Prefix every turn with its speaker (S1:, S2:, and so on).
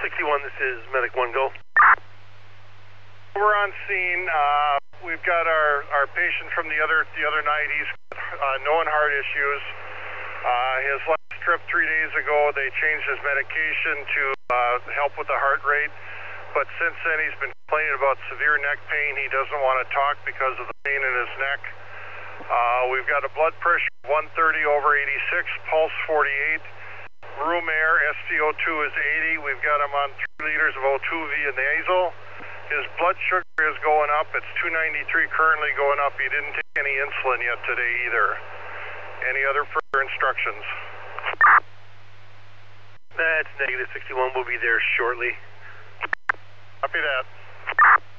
S1: 61, this is Medic 1, go.
S2: We're on scene. We've got our patient from the other night. He's known heart issues. His last trip 3 days ago, they changed his medication to help with the heart rate. But since then, he's been complaining about severe neck pain. He doesn't want to talk because of the pain in his neck. We've got a blood pressure of 130/86, pulse 48. Room air, SpO2 is 80. We've got him on 3 liters of O2 via nasal. His blood sugar is going up. It's 293 currently going up. He didn't take any insulin yet today either. Any other further instructions?
S1: That's negative 61. We'll be there shortly.
S2: Copy that.